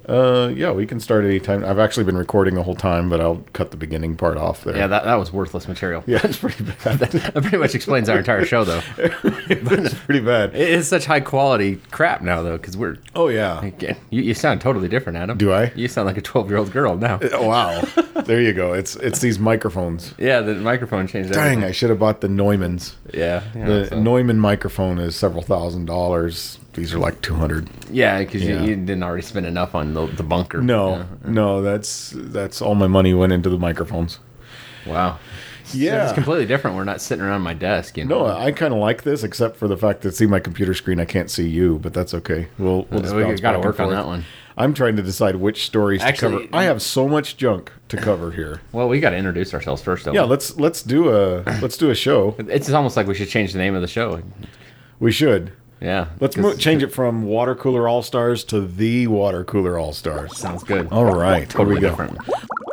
Yeah, we can start anytime. I've actually been recording the whole time, but I'll cut the beginning part off there. Yeah, that was worthless material. Yeah, it's pretty bad. That pretty much explains our entire show, though. It's pretty bad. It is such high quality crap now, though, because we're... Oh, yeah. You sound totally different, Adam. Do I? You sound like a 12-year-old girl now. Oh, wow. There you go. It's these microphones. Yeah, the microphone changed Dang, everything. I should have bought the Neumanns. Yeah. The Neumann microphone is several $1,000s. These are like $200. Yeah, because you didn't already spend enough on the bunker. No, that's all my money went into the microphones. Wow. Yeah. So it's completely different. We're not sitting around my desk. No, I kind of like this, except for the fact that see my computer screen, I can't see you, but that's okay. We'll just we got to work on forth. that one. I'm trying to decide which stories to cover. I have so much junk to cover here. Well, we got to introduce ourselves first, though. Yeah, let's do a show. It's almost like we should change the name of the show. We should. Yeah. Let's change it from Water Cooler All Stars to the Water Cooler All Stars. Sounds good. All right, Totally here we go. different.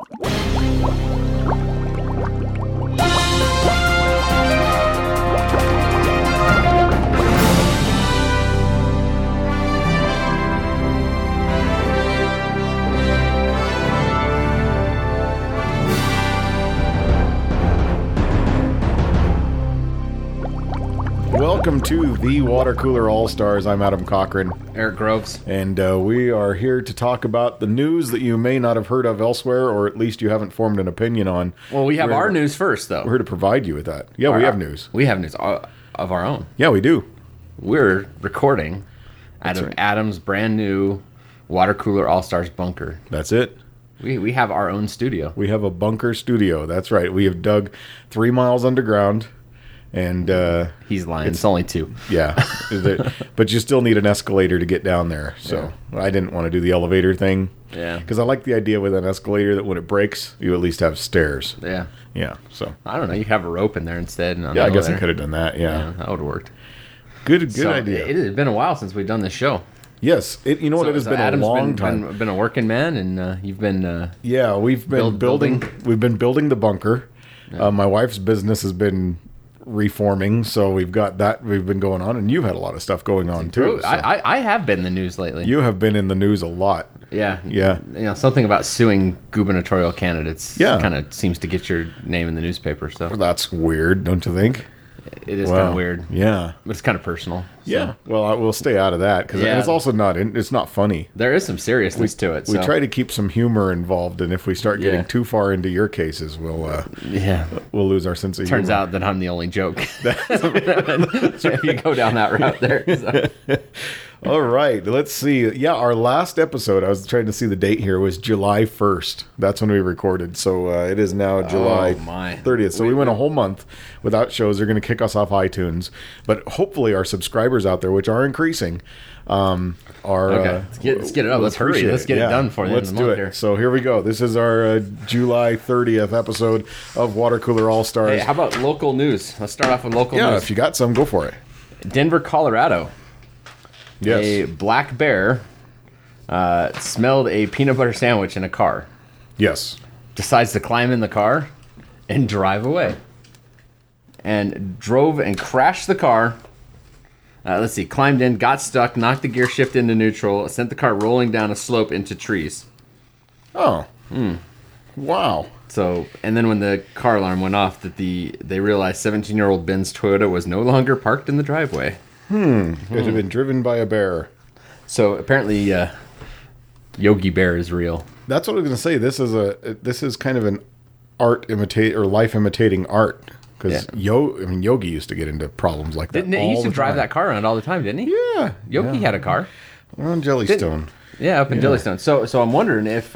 Welcome to the Water Cooler All Stars. I'm Adam Cochran. Eric Groves. And we are here to talk about the news that you may not have heard of elsewhere, or at least you haven't formed an opinion on. Well, we have our news first, though. We're here to provide you with that. Yeah, we have news. We have news of our own. Yeah, we do. We're recording out of Adam's brand new Water Cooler All Stars bunker. That's it. We have our own studio. We have a bunker studio. That's right. We have dug 3 miles underground. And he's lying. It's only 2. Yeah, but you still need an escalator to get down there. So I didn't want to do the elevator thing. Yeah, because I like the idea with an escalator that when it breaks, you at least have stairs. Yeah, yeah. So I don't know. You have a rope in there instead. Yeah, I guess I could have done that. Yeah, that would have worked. Good idea. It has been a while since we've done this show. Yes, you know what? It has been Adam's a long time. Been a working man, and you've been. Yeah, we've been building. We've been building the bunker. Yeah. My wife's business has been reforming, so we've got that. We've been going on, and you've had a lot of stuff going on too. So. I have been in the news lately. You have been in the news a lot. Yeah. You know, something about suing gubernatorial candidates. Yeah, kind of seems to get your name in the newspaper. So that's weird, don't you think? It is kind of weird. Yeah, but it's kind of personal. So. Yeah. Well, we'll stay out of that because it's also not. It's not funny. There is some seriousness to it. We try to keep some humor involved, and if we start getting too far into your cases, we'll lose our sense of humor. Turns out that I'm the only joke. If you go down that route there. So. All right, let's see. Yeah, our last episode, I was trying to see the date here, was July 1st. That's when we recorded. So it is now July 30th. So we went a whole month without shows. They're going to kick us off iTunes. But hopefully our subscribers out there, which are increasing, are... Okay, let's get it up. Let's hurry. Let's get it done for the end of the month here. So here we go. This is our July 30th episode of Water Cooler All Stars. Hey, how about local news? Let's start off with local news. Yeah, if you got some, go for it. Denver, Colorado. Yes. A black bear smelled a peanut butter sandwich in a car. Yes. Decides to climb in the car and drive away. And drove and crashed the car. Let's see. Climbed in, got stuck, knocked the gear shift into neutral, sent the car rolling down a slope into trees. Oh. Wow. So, and then when the car alarm went off, they realized 17-year-old Ben's Toyota was no longer parked in the driveway. It had been driven by a bear. So apparently, Yogi Bear is real. That's what I was going to say. This is kind of an life imitating art. Because Yogi used to get into problems like that. He used to drive that car around all the time, didn't he? Yeah. Yogi had a car. We're on Jellystone. Up in Jellystone. So I'm wondering if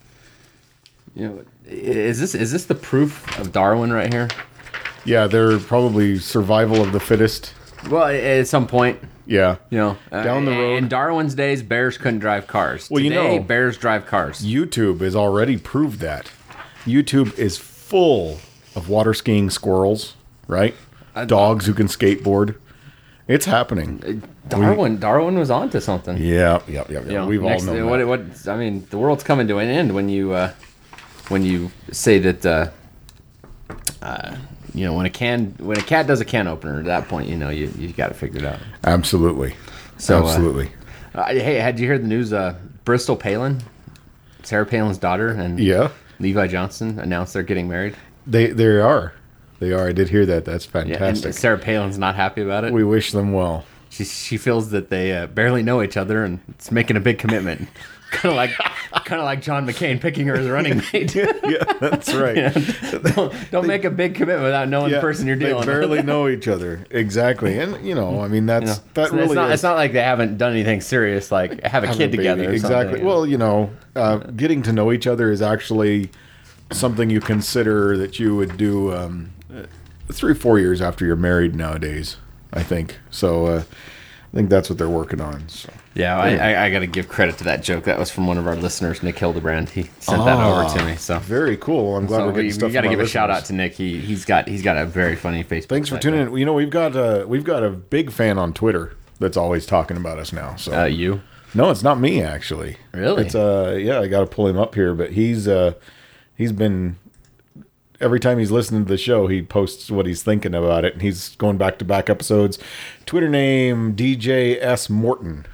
is this the proof of Darwin right here? Yeah, they're probably survival of the fittest. Well, at some point. Yeah. Down the road. In Darwin's days, bears couldn't drive cars. Well, Today, bears drive cars. YouTube has already proved that. YouTube is full of water skiing squirrels, right? Dogs who can skateboard. It's happening. Darwin was onto something. Yeah. We've all known that. I mean, the world's coming to an end when you say that when a cat does a can opener, at that point, you got to figure it out. Absolutely. So, absolutely. Hey, had you heard the news? Bristol Palin, Sarah Palin's daughter, and Levi Johnson announced they're getting married. They are. I did hear that. That's fantastic. Yeah, and Sarah Palin's not happy about it. We wish them well. She feels that they barely know each other, and it's making a big commitment. kind of like John McCain picking her as running mate. Yeah, that's right. Don't make a big commitment without knowing the person you're dealing with. They barely know each other. Exactly. And, I mean, it's not like they haven't done anything serious, like have a kid together. Exactly. Well, getting to know each other is actually something you consider that you would do 3-4 years after you're married nowadays, I think. So I think that's what they're working on. So. Yeah, I got to give credit to that joke. That was from one of our listeners, Nick Hildebrand. He sent that over to me. So very cool. I'm glad we're getting stuff. We got to give a shout out to Nick. He's got a very funny Facebook. Thanks for tuning in. We've got a big fan on Twitter that's always talking about us now. So you? No, it's not me actually. Really? It's I got to pull him up here, but he's been. Every time he's listening to the show, he posts what he's thinking about it, and he's going back to back episodes. Twitter name DJ S Morton.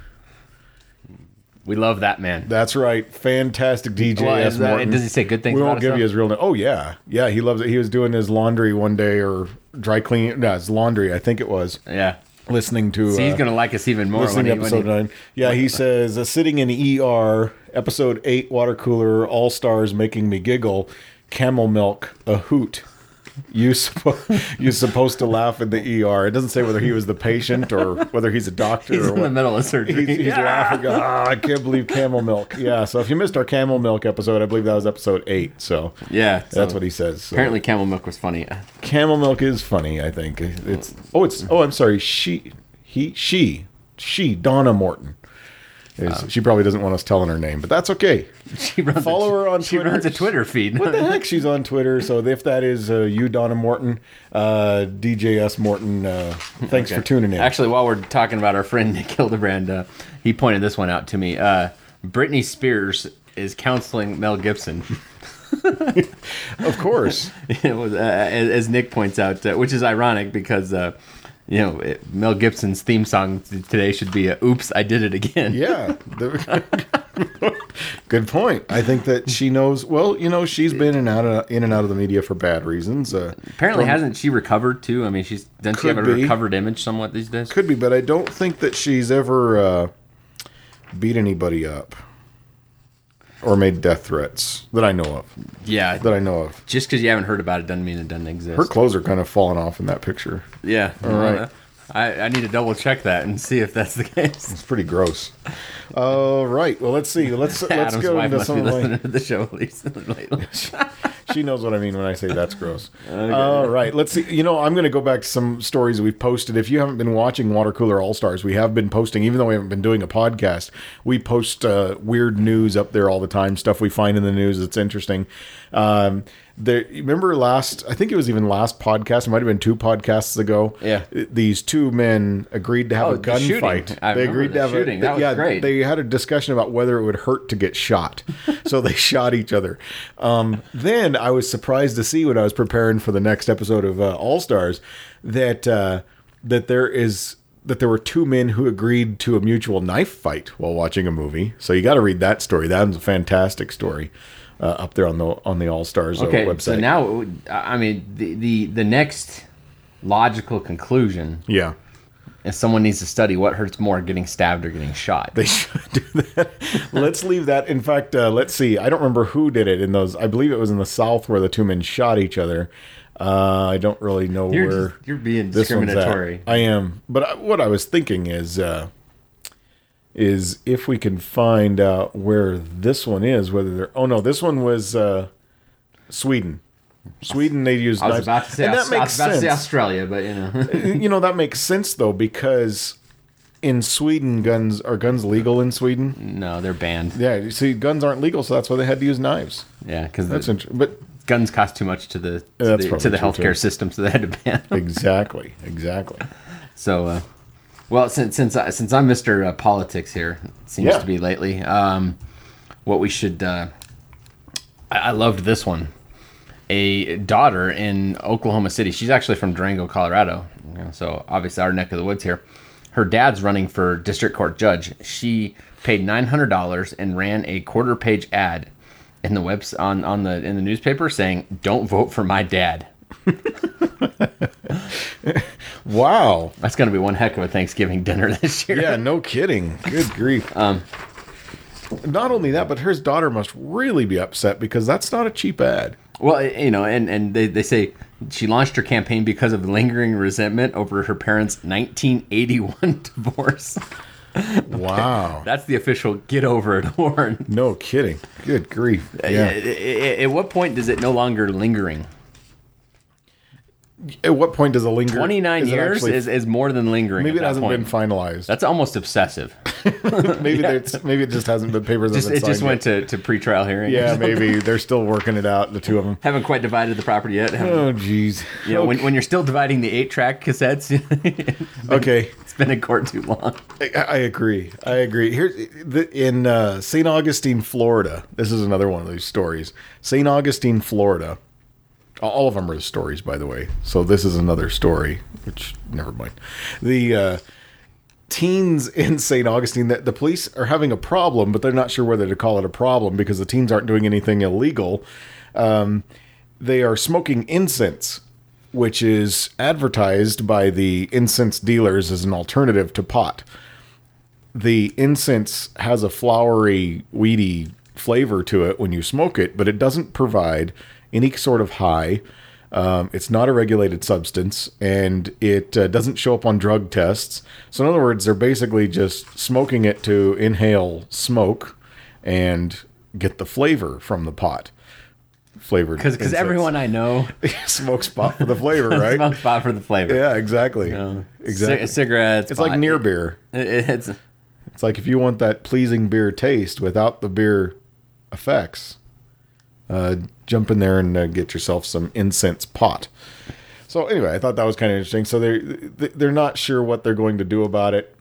We love that man. That's right, fantastic DJ S Morton. Does he say good things? We won't give you his real name. Oh yeah, he loves it. He was doing his laundry one day, or dry cleaning. No, his laundry, I think it was. Yeah. Listening to. See, he's gonna like us even more. Listening to episode 9. Yeah, he says sitting in ER, episode 8, water cooler, all stars making me giggle. Camel milk, a hoot. You're supposed to laugh in the ER. It doesn't say whether he was the patient or whether he's a doctor. He's or in the middle of surgery. He's laughing. I can't believe camel milk. Yeah. So if you missed our camel milk episode, I believe that was episode 8. So yeah, that's what he says. So. Apparently, camel milk was funny. Camel milk is funny. I think I'm sorry. She Donna Morton. She probably doesn't want us telling her name, but that's okay. Follow her on Twitter. She runs a Twitter feed. What the heck? She's on Twitter. So if that is you, Donna Morton, DJS Morton, thanks for tuning in. Actually, while we're talking about our friend Nick Hildebrand, he pointed this one out to me. Britney Spears is counseling Mel Gibson. Of course. It was, as Nick points out, which is ironic because... Mel Gibson's theme song today should be "Oops, I Did It Again." Yeah, good point. I think that she knows. Well, she's been in and out of the media for bad reasons. Apparently, hasn't she recovered too? I mean, doesn't she have a recovered image somewhat these days? Could be, but I don't think that she's ever beat anybody up or made death threats that I know of. Yeah, that I know of. Just because you haven't heard about it doesn't mean it doesn't exist. Her clothes are kind of falling off in that picture. Yeah. All right. I need to double check that and see if that's the case. It's pretty gross. All right. Well, let's see. Let's Adam's go wife into must some be of listening to the show lately. She knows what I mean when I say that's gross. Okay. All right. Let's see. I'm going to go back to some stories that we've posted. If you haven't been watching Water Cooler All Stars, we have been posting, even though we haven't been doing a podcast, we post weird news up there all the time, stuff we find in the news that's interesting. Remember I think it was even last podcast, it might have been 2 podcasts ago. Yeah. These 2 men agreed to have a gunfight. They agreed to have shooting. That was great. They had a discussion about whether it would hurt to get shot. So they shot each other. Then I was surprised to see when I was preparing for the next episode of All Stars that there were 2 men who agreed to a mutual knife fight while watching a movie. So you got to read that story. That was a fantastic story. Up there on the All Stars website. So now, I mean, the next logical conclusion, is someone needs to study what hurts more, getting stabbed or getting shot. They should do that. Let's leave that. In fact, let's see. I don't remember who did it in those. I believe it was in the South where the 2 men shot each other. I don't really know where you're being discriminatory. I am, but what I was thinking is if we can find out where this one is, whether they're... Oh, no, this one was Sweden. Sweden, they use knives. I was about to say Australia, but, that makes sense, though, because in Sweden, are guns legal in Sweden? No, they're banned. Yeah, you see, guns aren't legal, so that's why they had to use knives. Yeah, because that's interesting. But guns cost too much to the healthcare system, so they had to ban them. Exactly. So... Well, since I'm Mr. Politics here, it seems to be lately, what we should... I loved this one. A daughter in Oklahoma City. She's actually from Durango, Colorado. So obviously our neck of the woods here. her dad's running for district court judge. She paid $900 and ran a quarter-page ad in the in the newspaper saying, "Don't vote for my dad." Wow, that's going to be one heck of a Thanksgiving dinner this year. Yeah, no kidding. Good grief. Not only that, but her daughter must really be upset because that's not a cheap ad. Well, you know, and they say she launched her campaign because of lingering resentment over her parents' 1981 divorce. Wow. That's the official get over it horn. No kidding. Good grief. Yeah. At what point does it no longer lingering? At what point does it linger? 29 years is more than lingering. Maybe it hasn't been finalized. That's almost obsessive. maybe it just hasn't been papers. It just went to pretrial hearing. Yeah, maybe they're still working it out. The two of them haven't quite divided the property yet. Oh, geez. You know, when you're still dividing the 8-track cassettes. It's been in court too long. I agree. Here in St. Augustine, Florida. This is another one of these stories. St. Augustine, Florida. All of them are the stories, by the way. So this is another story, which, never mind. The teens in St. Augustine, the police are having a problem, but they're not sure whether to call it a problem because the teens aren't doing anything illegal. They are smoking incense, which is advertised by the incense dealers as an alternative to pot. The incense has a flowery, weedy flavor to it when you smoke it, but it doesn't provide any sort of high. It's not a regulated substance, and it doesn't show up on drug tests. So in other words, they're basically just smoking it to inhale smoke and get the flavor from the pot. Flavored because everyone I know smokes pot for the flavor, right? Smokes pot for the flavor. Yeah, exactly. Exactly. Cigarettes. It's pot. Like near beer. It's like if you want that pleasing beer taste without the beer effects. Jump in there and get yourself some incense pot. So anyway, I thought that was kind of interesting. So they're not sure what they're going to do about it.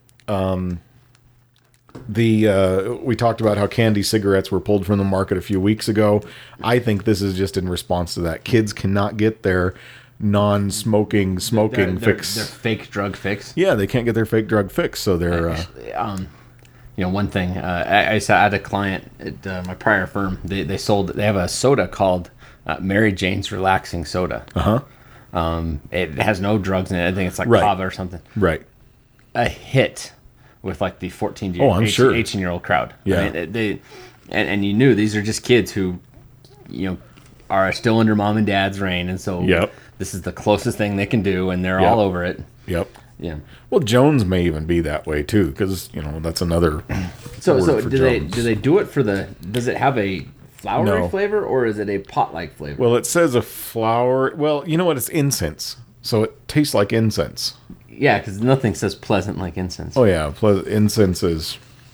We talked about how candy cigarettes were pulled from the market a few weeks ago. I think this is just in response to that. Kids cannot get their smoking fix. Their fake drug fix. Yeah, they can't get their fake drug fix. So they're... You know, one thing I had a client at my prior firm. They have a soda called Mary Jane's Relaxing Soda. It has no drugs in it. I think it's like kava or something. Right. A hit with like the 14 to 18-year-old crowd. Yeah. I mean, and you knew these are just kids who, you know, are still under mom and dad's reign, and so this is the closest thing they can do, and they're all over it. Yep. Yeah. Well, Jones may even be that way too, because you know that's another. So do they do it for the? Does it have a flowery flavor or is it a pot-like flavor? Well, it says a flower. Well, you know what? It's incense, so it tastes like incense. Yeah, because nothing says pleasant like incense. Oh yeah, incense is.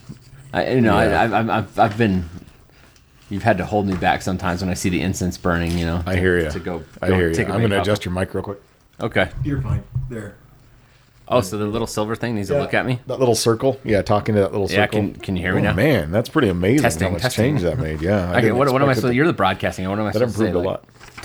I've been. You've had to hold me back sometimes when I see the incense burning. You know. I hear you. I hear you. I'm going to adjust your mic real quick. Okay. You're fine. There. Oh, so the little silver thing needs to look at me? That little circle? Yeah, talking to that little circle. Yeah, can you hear me now? Man, that's pretty amazing how much change that made. Yeah. Okay, what am I supposed to... You're the broadcasting. What am I supposed to say? That improved a lot.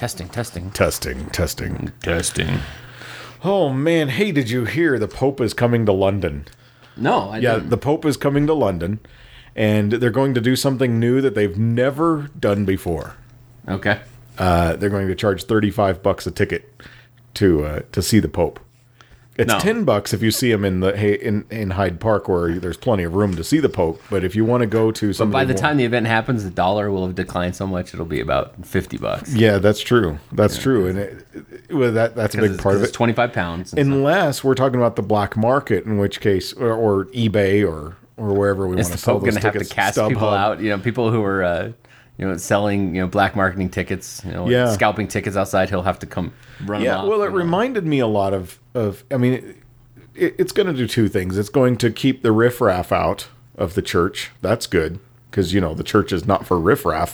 Testing. Oh, man. Hey, did you hear the Pope is coming to London? No, I didn't. Yeah, the Pope is coming to London, and they're going to do something new that they've never done before. Okay. They're going to charge $35 a ticket to see the Pope. It's $10 if you see him in Hyde Park, where there's plenty of room to see the Pope. But if you want to go to some, by the time the event happens, the dollar will have declined so much it'll be about $50. Yeah, that's true. That's true, and that's a big part of it. It's 25 pounds. Unless we're talking about the black market, in which case, or eBay, or wherever we want to sell those tickets. Is the Pope going to have to cast people out? You know, people who are. Selling, black marketing tickets, scalping tickets outside. He'll have to come run them off. Well, it reminded me a lot of I mean, it's going to do two things. It's going to keep the riffraff out of the church. That's good, because, the church is not for riffraff.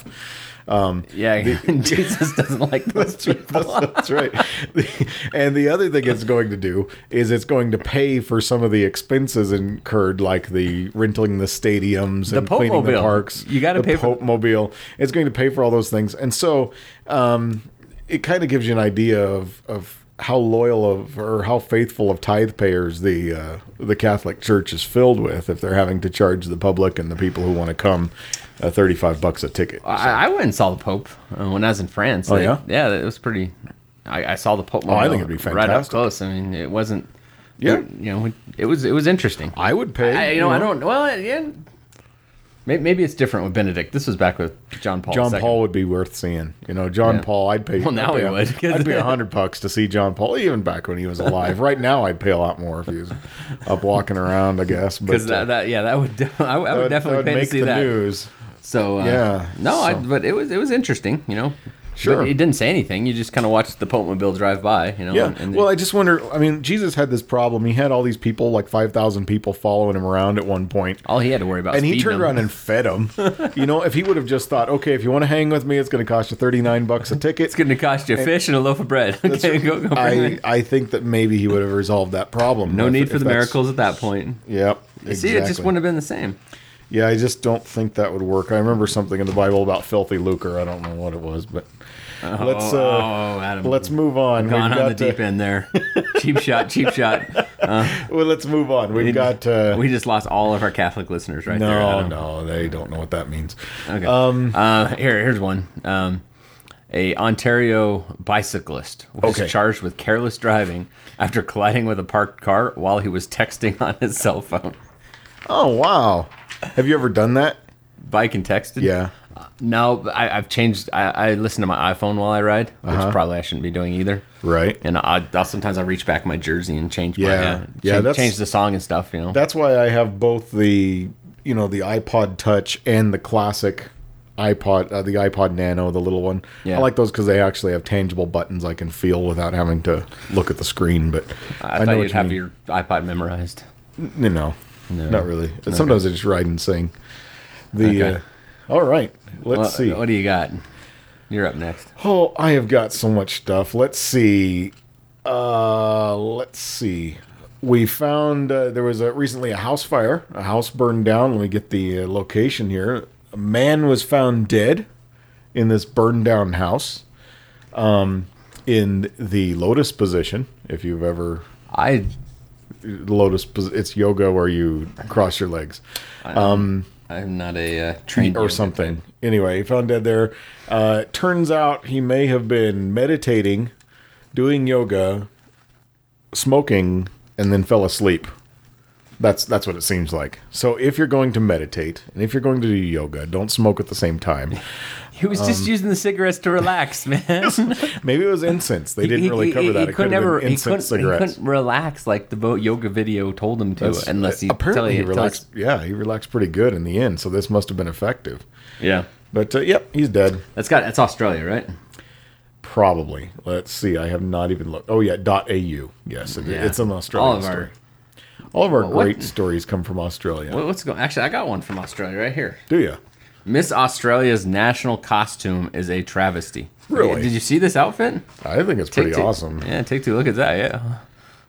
Jesus doesn't like those people. That's right. And the other thing it's going to do is it's going to pay for some of the expenses incurred, like the renting the stadiums and cleaning the parks. You got to pay for the Pope Mobile. It's going to pay for all those things, and so it kind of gives you an idea of how loyal of or how faithful of tithe payers the Catholic Church is filled with if they're having to charge the public and the people who want to come $35 a ticket. So. I went and saw the Pope when I was in France. Oh, yeah? Yeah, it was pretty... I saw the Pope I think it'd be fantastic. Right up close. I mean, it wasn't... Yeah. It was interesting. I would pay. I don't... Well, yeah... Maybe it's different with Benedict. This was back with John Paul. John Paul would be worth seeing. John Paul, I'd pay. Well, now he would. I'd pay $100 to see John Paul, even back when he was alive. Right now, I'd pay a lot more if he was up walking around, I guess. Because that would I would definitely pay to see that. News. So but it was interesting. Sure. But he didn't say anything. You just kind of watched the Pope-mobile drive by, Yeah. Well, I just wonder, Jesus had this problem. He had all these people, like 5,000 people following him around at one point. All he had to worry about was feeding them. And he turned around and fed them. If he would have just thought, okay, if you want to hang with me, it's going to cost you $39 a ticket. It's going to cost you a fish and a loaf of bread. Okay, go I think that maybe he would have resolved that problem. No need for the miracles at that point. Yep. Exactly. See, it just wouldn't have been the same. Yeah, I just don't think that would work. I remember something in the Bible about filthy lucre. I don't know what it was, but... Adam, let's move on. Gone on the deep end there. Cheap shot. Well, let's move on. We just lost all of our Catholic listeners there. No, they don't know what that means. Okay. Here's one. A Ontario bicyclist was charged with careless driving after colliding with a parked car while he was texting on his cell phone. Oh, wow. Have you ever done that? Bike and texted? Yeah. No, I've changed. I listen to my iPhone while I ride, which probably I shouldn't be doing either. Right. And I'll sometimes reach back my jersey and change change the song and stuff. That's why I have both the the iPod Touch and the classic iPod, the iPod Nano, the little one. Yeah. I like those because they actually have tangible buttons I can feel without having to look at the screen. But I thought you'd have your iPod memorized. No, not really. Sometimes I just ride and sing. All right, let's see. What do you got? You're up next. Oh, I have got so much stuff. Let's see. We found there was recently a house fire. A house burned down. Let me get the location here. A man was found dead in this burned down house in the lotus position. If you've ever... Lotus, it's yoga where you cross your legs. I'm not a trained or something. Fan. Anyway, he found dead there. Turns out he may have been meditating, doing yoga, smoking, and then fell asleep. That's what it seems like. So if you're going to meditate and if you're going to do yoga, don't smoke at the same time. He was just using the cigarettes to relax, man. Maybe it was incense. They didn't really cover that. It could have been incense cigarettes. He couldn't relax like the yoga video told him to, unless he apparently he relaxed. Yeah, he relaxed pretty good in the end. So this must have been effective. Yeah, but yep, he's dead. That's Australia, right? Probably. Let's see. I have not even looked. Oh yeah, .au. Yes, it's an Australian story. All of our great stories come from Australia. What's going? Actually, I got one from Australia right here. Do you? Miss Australia's national costume is a travesty. Really? Did you see this outfit? I think it's pretty awesome. Yeah, take two look at that. Yeah.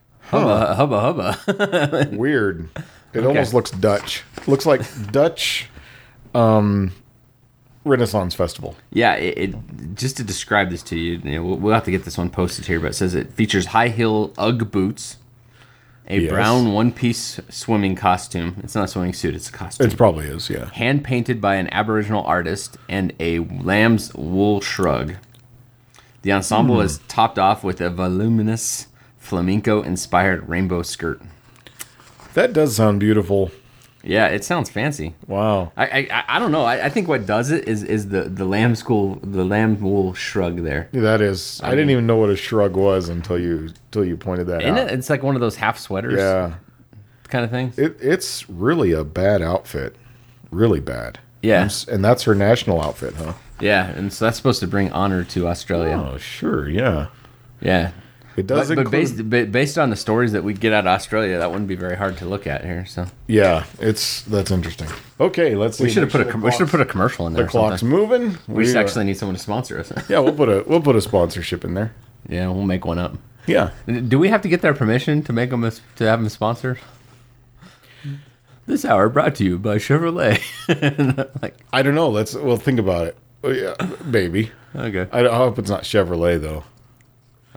Hubba. Weird. It almost looks Dutch. Looks like Dutch Renaissance Festival. Yeah, it just to describe this to you, we'll have to get this one posted here, but it says it features high heel Ugg boots, a brown one-piece swimming costume. It's not a swimming suit, it's a costume. It probably is, yeah. Hand-painted by an Aboriginal artist, and a lamb's wool shrug. The ensemble is topped off with a voluminous flamenco-inspired rainbow skirt. That does sound beautiful. Yeah, it sounds fancy. Wow. I don't know. I think what does it is the lamb wool shrug there. Yeah, that is. I didn't even know what a shrug was until you pointed that out. It's like one of those half sweaters. Yeah. Kind of things. It's really a bad outfit. Really bad. Yeah. And that's her national outfit, huh? Yeah, and so that's supposed to bring honor to Australia. Oh, sure, yeah. Yeah. It does but based on the stories that we get out of Australia, that wouldn't be very hard to look at here. So yeah, that's interesting. Okay, let's see. We should have put a commercial in there. The clock's moving. We just actually need someone to sponsor us. Yeah, we'll put a sponsorship in there. Yeah, we'll make one up. Yeah. Do we have to get their permission to make them to have them sponsor? This hour brought to you by Chevrolet. I don't know. We'll think about it. Oh, yeah, maybe. Okay. I hope it's not Chevrolet though.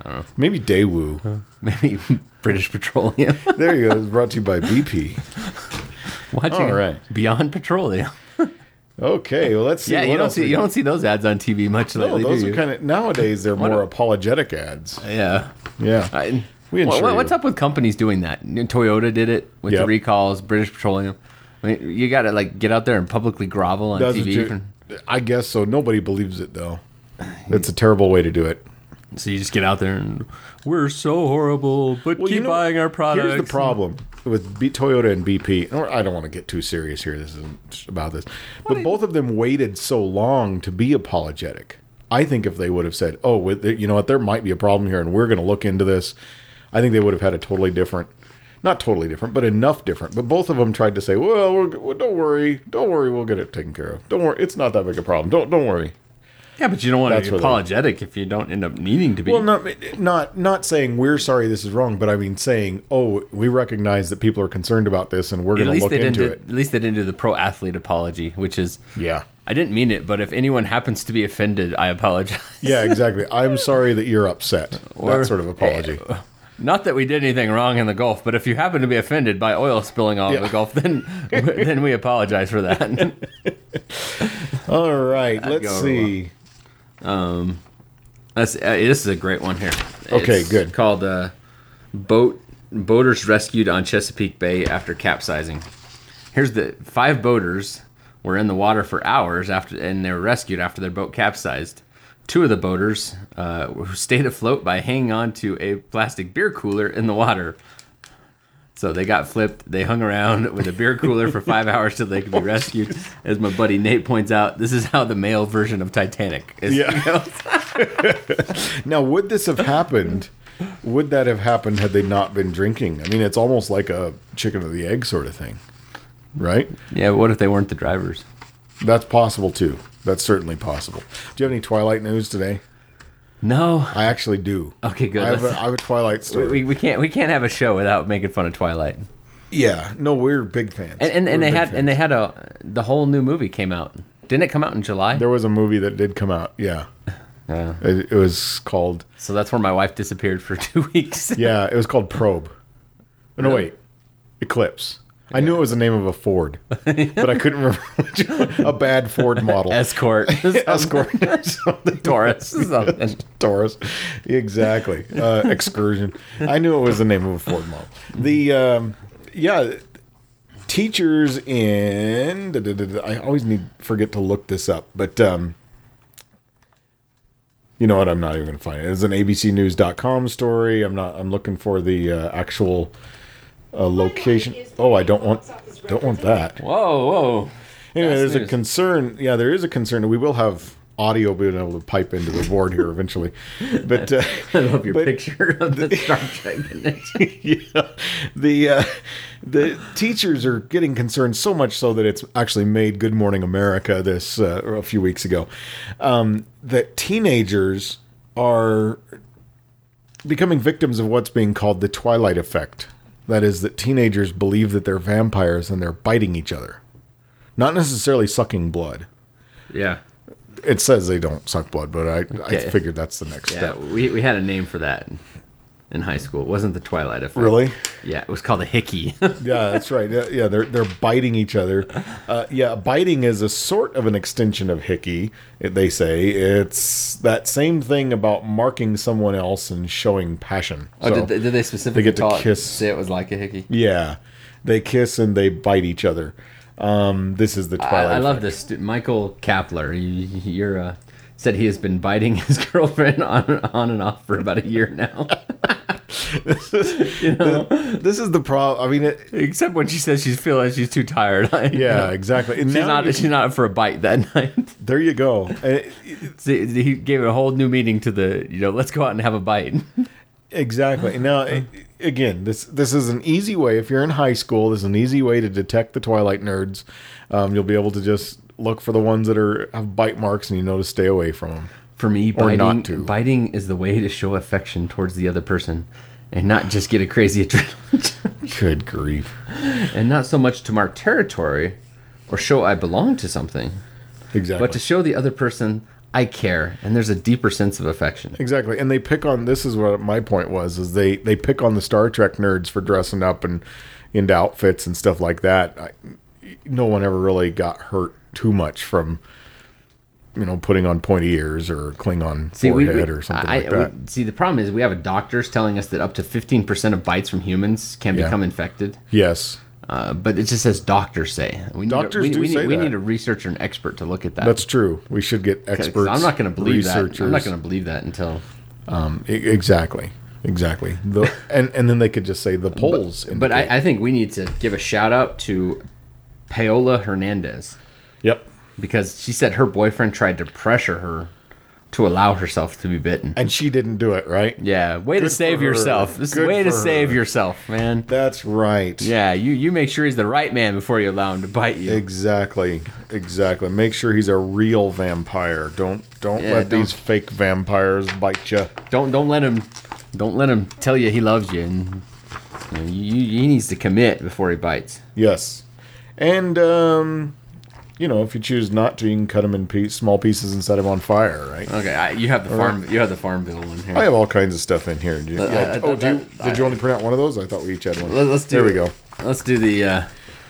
I don't know. Maybe Daewoo. Maybe British Petroleum. There you go. It's brought to you by BP. Watching All right. Beyond Petroleum. Okay, well, let's see. Yeah, you don't see those ads on TV much lately. No, those do are you? kind of nowadays. They're more apologetic ads. Yeah. Yeah. What's up with companies doing that? Toyota did it with the recalls. British Petroleum. I mean, you got to like get out there and publicly grovel on TV. I guess so. Nobody believes it though. That's a terrible way to do it. So you just get out there and we're so horrible, but keep buying our products. Here's the problem with Toyota and BP. I don't want to get too serious here. This isn't about this, but both of them waited so long to be apologetic. I think if they would have said, "Oh, you know what, there might be a problem here, and we're going to look into this," I think they would have had a totally different. Not totally different, but enough different. But both of them tried to say, "Well, don't worry, we'll get it taken care of. Don't worry, it's not that big a problem. Don't worry." Yeah, but you don't want to be apologetic if you don't end up needing to be. Well, not saying we're sorry this is wrong, but I mean saying, "Oh, we recognize that people are concerned about this, and we're going to look into it." At least they didn't do the pro athlete apology, which is I didn't mean it, but if anyone happens to be offended, I apologize. Yeah, exactly. I'm sorry that you're upset. That sort of apology. Not that we did anything wrong in the Gulf, but if you happen to be offended by oil spilling off the Gulf, then we apologize for that. All right, let's see. This is a great one here. Okay, good. It's called Boaters Rescued on Chesapeake Bay After Capsizing. Here's the 5 boaters were in the water for hours and they were rescued after their boat capsized. 2 of the boaters stayed afloat by hanging on to a plastic beer cooler in the water. So they got flipped. They hung around with a beer cooler for 5 hours till they could be rescued. As my buddy Nate points out, this is how the male version of Titanic is. Yeah. Now, would this have happened? Would that have happened had they not been drinking? I mean, it's almost like a chicken or the egg sort of thing, right? Yeah, but what if they weren't the drivers? That's possible, too. That's certainly possible. Do you have any Twilight news today? No, I actually do. Okay, good. I have a Twilight story. We can't have a show without making fun of Twilight. Yeah, no, we're big fans. And they had the whole new movie came out. Didn't it come out in July? There was a movie that did come out. Yeah, it was called. So that's where my wife disappeared for 2 weeks. Yeah, it was called Probe. No, really? Wait, Eclipse. I knew it was the name of a Ford, but I couldn't remember which one. A bad Ford model. Escort. Escort. Taurus. Something. Taurus. Exactly. Excursion. I knew it was the name of a Ford model. The, teachers in... I always forget to look this up, but... you know what? I'm not even going to find it. It's an abcnews.com story. I'm looking for the actual... location. Oh, I don't want that. Whoa. Anyway, there's a concern. Yeah, there is a concern. We will have audio being able to pipe into the board here eventually. But I love your picture of the Star Trek connection. Yeah, the teachers are getting concerned so much so that it's actually made Good Morning America this a few weeks ago. That teenagers are becoming victims of what's being called the Twilight effect. That is, that teenagers believe that they're vampires and they're biting each other. Not necessarily sucking blood. Yeah. It says they don't suck blood, but I figured that's the next step. We had a name for that in high school. It wasn't the Twilight effect. Really? Yeah, it was called a hickey. Yeah, that's right. Yeah, they're biting each other. Biting is a sort of an extension of hickey, they say. It's that same thing about marking someone else and showing passion. Oh, so did they specifically say it was like a hickey? Yeah, they kiss and they bite each other. This is the Twilight I love this. Michael Kapler, you're said he has been biting his girlfriend on and off for about a year now. This is the problem. I mean, except when she says she's feeling she's too tired. Yeah, exactly. And she's not up for a bite that night. There you go. See, he gave it a whole new meaning to the let's go out and have a bite. Exactly. Now, again, this is an easy way. If you're in high school, this is an easy way to detect the Twilight nerds. You'll be able to just look for the ones that have bite marks, and you know to stay away from them. For me, biting is the way to show affection towards the other person, and not just get a crazy adrenaline. Good grief! And not so much to mark territory or show I belong to something. Exactly. But to show the other person I care, and there's a deeper sense of affection. Exactly, and they pick on. This is what my point was: is they pick on the Star Trek nerds for dressing up and into outfits and stuff like that. No one ever really got hurt too much from, putting on pointy ears or Klingon forehead or something like that. See, the problem is we have doctors telling us that up to 15% of bites from humans can become infected. Yes. But it just says doctors say. We need a researcher, an expert to look at that. That's true. We should get experts. I'm not going to believe that. I'm not going to believe that until. Exactly. And then they could just say the polls. But I think we need to give a shout out to Paola Hernandez. Yep. Because she said her boyfriend tried to pressure her to allow herself to be bitten. And she didn't do it, right? Yeah. Way to save yourself. This is a way to save yourself, man. That's right. Yeah, you make sure he's the right man before you allow him to bite you. Exactly. Make sure he's a real vampire. Don't let these fake vampires bite you. Don't let him tell you he loves you, and he needs to commit before he bites. Yes. And if you choose not to, you can cut them in small pieces and set them on fire, right? Okay, you have the farm. You have the Farmville one here. I have all kinds of stuff in here. Did you only print out one of those? I thought we each had one. There we go. Let's do the.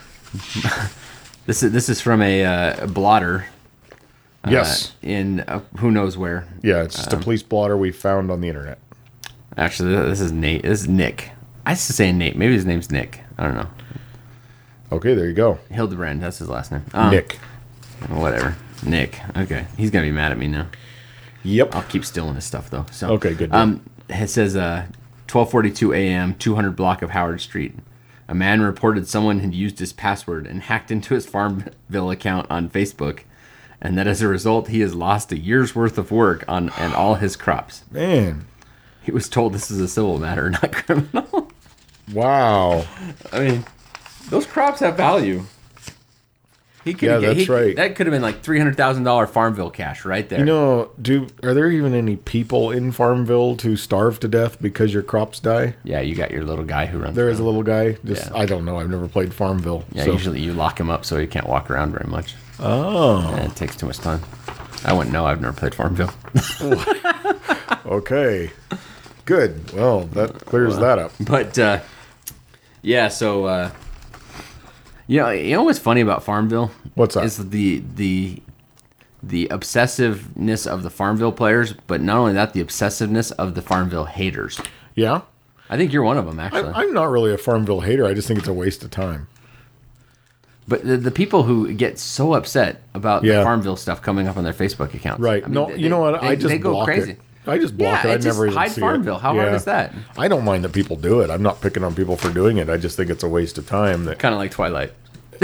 This is from a blotter. Yes. In who knows where. Yeah, it's just a police blotter we found on the internet. Actually, this is Nate. This is Nick. I used to say Nate. Maybe his name's Nick. I don't know. Okay, there you go. Hildebrand, that's his last name. Nick. Whatever. Nick. Okay. He's going to be mad at me now. Yep. I'll keep stealing his stuff, though. So, okay, good. It says 12:42 a.m., 200 block of Howard Street. A man reported someone had used his password and hacked into his Farmville account on Facebook, and that as a result, he has lost a year's worth of work and all his crops. Man. He was told this is a civil matter, not criminal. Wow. I mean... Those crops have value. That's right. That could have been like $300,000 Farmville cash right there. Are there even any people in Farmville to starve to death because your crops die? Yeah, you got your little guy who runs. There is a little guy. I don't know. I've never played Farmville. Yeah, usually you lock him up so he can't walk around very much. Oh. Yeah, it takes too much time. I wouldn't know. I've never played Farmville. Okay. Good. Well, that clears that up. But, yeah, so... you know what's funny about Farmville? What's that? Is the obsessiveness of the Farmville players, but not only that, the obsessiveness of the Farmville haters. Yeah? I think you're one of them, actually. I'm not really a Farmville hater. I just think it's a waste of time. But the people who get so upset about the Farmville stuff coming up on their Facebook accounts. Right. I mean, you know what? I just block it. I just block it. I never even hide see Farmville. How hard is that? I don't mind that people do it. I'm not picking on people for doing it. I just think it's a waste of time. Kind of like Twilight.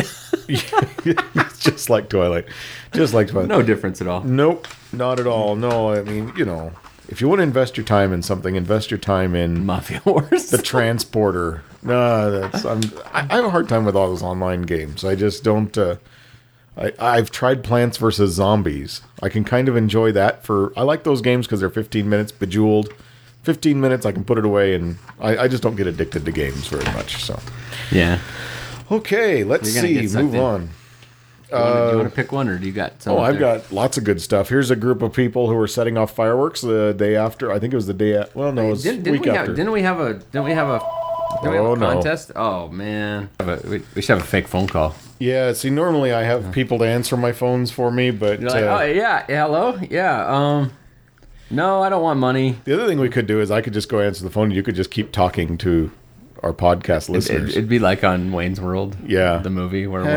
Just like Twilight. No difference at all. Nope, not at all. No, I mean, if you want to invest your time in something, invest your time in Mafia Wars, the Transporter. No, I have a hard time with all those online games. I just don't. I've tried Plants vs Zombies. I can kind of enjoy that. I like those games because they're 15 minutes. Bejeweled, 15 minutes. I can put it away, and I just don't get addicted to games very much. So yeah. Okay, let's see. Move on. Do you want to pick one, or do you got some? I've got lots of good stuff. Here's a group of people who were setting off fireworks the day after. I think it was the day. Well, no, it was the week after. Didn't we have a contest? Oh man, we should have a fake phone call. Yeah. See, normally I have people to answer my phones for me, but you're like, oh yeah, hello, yeah. No, I don't want money. The other thing we could do is I could just go answer the phone, and you could just keep talking to our podcast listeners. It'd be like on Wayne's World, the movie where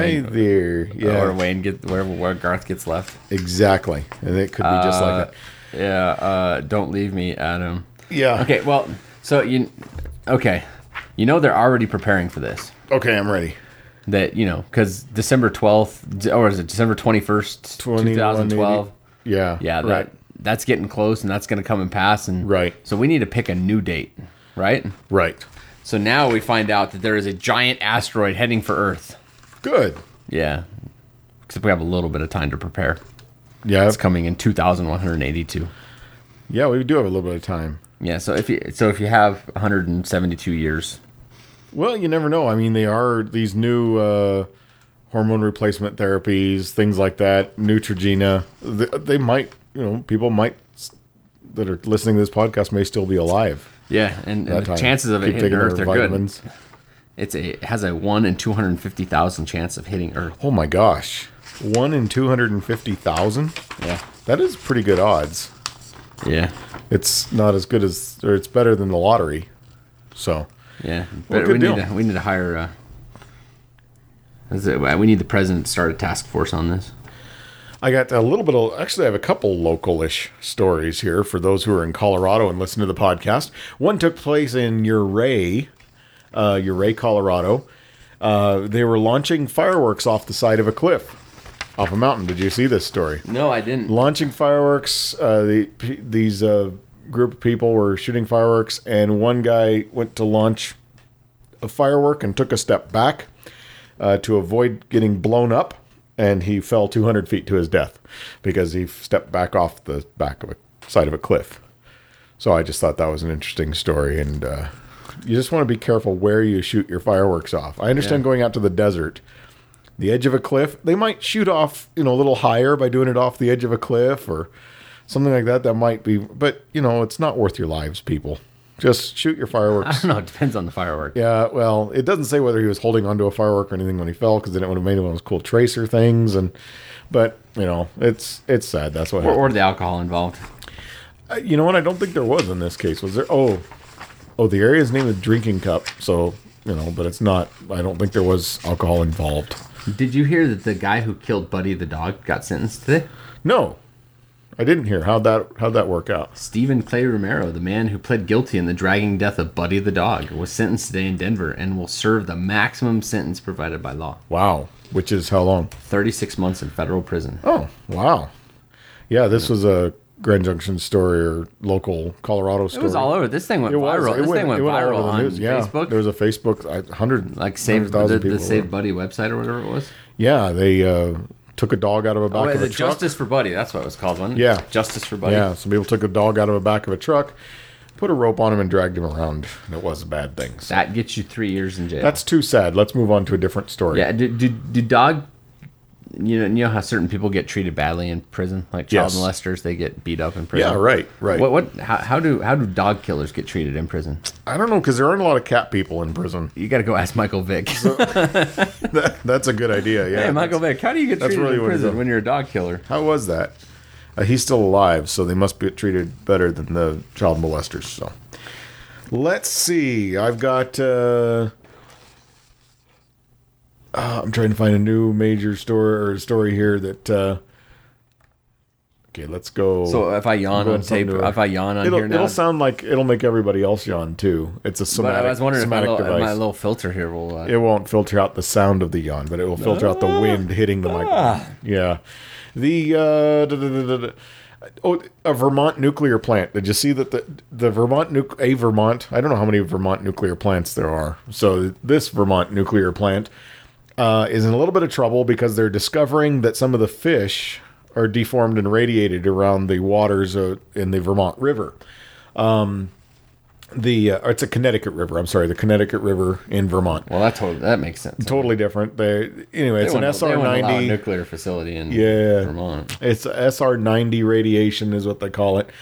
where Garth gets left. Exactly, and it could be just like that. Yeah, don't leave me, Adam. Yeah. Okay, well, so they're already preparing for this. Okay, I'm ready. That because December 12th, or is it December 21st, 2012? Yeah. Right. That's getting close, and that's going to come and pass, and right. So we need to pick a new date, right? Right. So now we find out that there is a giant asteroid heading for Earth. Good. Yeah. Except we have a little bit of time to prepare. Yeah. It's coming in 2182. Yeah, we do have a little bit of time. Yeah, so if you have 172 years. Well, you never know. I mean, they are these new hormone replacement therapies, things like that, Neutrogena. They might people that are listening to this podcast may still be alive. Yeah, and the chances of it hitting Earth are good. It has a 1 in 250,000 chance of hitting Earth. Oh my gosh. 1 in 250,000? Yeah. That is pretty good odds. Yeah. It's not as good or it's better than the lottery. So. Yeah. But we need to hire, we need the president to start a task force on this. I got a little bit actually I have a couple local-ish stories here for those who are in Colorado and listen to the podcast. One took place in Ouray, Colorado. They were launching fireworks off the side of a cliff, off a mountain. Did you see this story? No, I didn't. Launching fireworks. These group of people were shooting fireworks, and one guy went to launch a firework and took a step back to avoid getting blown up, and he fell 200 feet to his death because he stepped back off the side of a cliff. So I just thought that was an interesting story, and you just want to be careful where you shoot your fireworks off. I understand going out to the desert, the edge of a cliff, they might shoot off, a little higher by doing it off the edge of a cliff or something like that. That might be, but it's not worth your lives, people. Just shoot your fireworks. I don't know. It depends on the firework. Yeah, well, it doesn't say whether he was holding onto a firework or anything when he fell, because then it would have made one of those cool tracer things. But it's sad. That's what happened. Or the alcohol involved. You know what? I don't think there was in this case. Was there? Oh, the area is named the Drinking Cup. So but it's not. I don't think there was alcohol involved. Did you hear that the guy who killed Buddy the dog got sentenced today? No. I didn't hear. How'd that work out? Stephen Clay Romero, the man who pled guilty in the dragging death of Buddy the dog, was sentenced today in Denver and will serve the maximum sentence provided by law. Wow. Which is how long? 36 months in federal prison. Oh, wow. Yeah, this was a Grand Junction story or local Colorado story. It was all over. This thing went viral. This thing went viral on Facebook. There was a Facebook, 100,000 the Save Buddy website or whatever it was. Yeah, they took a dog out of a back of a truck. Justice for Buddy. That's what it was called, wasn't it? Yeah. Justice for Buddy. Yeah, some people took a dog out of the back of a truck, put a rope on him, and dragged him around. And it was a bad thing. So. That gets you 3 years in jail. That's too sad. Let's move on to a different story. Yeah. Do dog... You know how certain people get treated badly in prison, like child molesters, they get beat up in prison. Yeah, right. How do dog killers get treated in prison? I don't know, because there aren't a lot of cat people in prison. You got to go ask Michael Vick. That's a good idea. Yeah. Hey, Michael Vick, how do you get treated in prison when you're a dog killer? How was that? He's still alive, so they must be treated better than the child molesters. So, let's see. I've got. I'm trying to find a new major story here that. Okay, let's go. So if I yawn on tape, if I yawn on here now, it'll sound like it'll make everybody else yawn too. It's a somatic. But I was wondering if my little filter here will. It won't filter out the sound of the yawn, but it will filter out the wind hitting the microphone. Yeah, a Vermont nuclear plant. Did you see that the Vermont I don't know how many Vermont nuclear plants there are. So this Vermont nuclear plant. Is in a little bit of trouble because they're discovering that some of the fish are deformed and radiated around the waters in the Vermont River. It's a Connecticut River. I'm sorry, the Connecticut River in Vermont. Well, that makes sense. Totally different. It's an SR-90 nuclear facility in Vermont. It's SR-90 radiation is what they call it.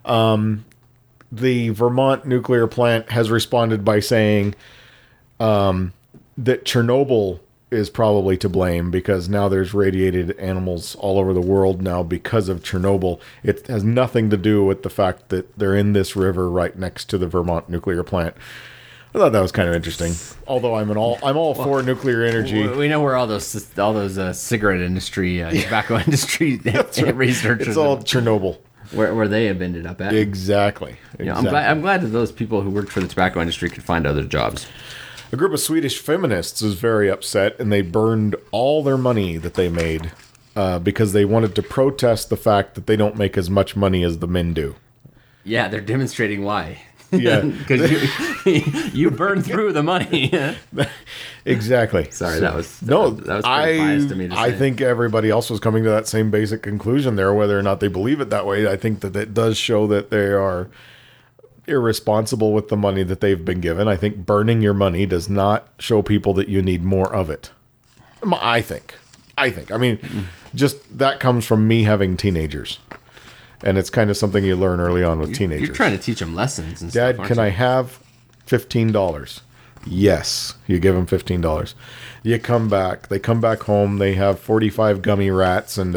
The Vermont nuclear plant has responded by saying that Chernobyl is probably to blame because now there's radiated animals all over the world now because of Chernobyl. It has nothing to do with the fact that they're in this river right next to the Vermont nuclear plant. I thought that was kind of interesting. Although I'm all for nuclear energy. We know where all those cigarette industry, tobacco industry researchers. It's all Chernobyl. Where they have ended up at. Exactly. I'm glad that those people who work for the tobacco industry could find other jobs. A group of Swedish feminists is very upset, and they burned all their money that they made because they wanted to protest the fact that they don't make as much money as the men do. Yeah, they're demonstrating why. Yeah. Because you burned through the money. Exactly. Sorry, that was biased to me to say. I think everybody else was coming to that same basic conclusion there, whether or not they believe it that way. I think that it does show that they are irresponsible with the money that they've been given. I think burning your money does not show people that you need more of it. I think. I mean, just that comes from me having teenagers. And it's kind of something you learn early on with teenagers. You're trying to teach them lessons and Dad, stuff. can I have $15? Yes. You give them $15. You come back. They come back home. They have 45 gummy rats and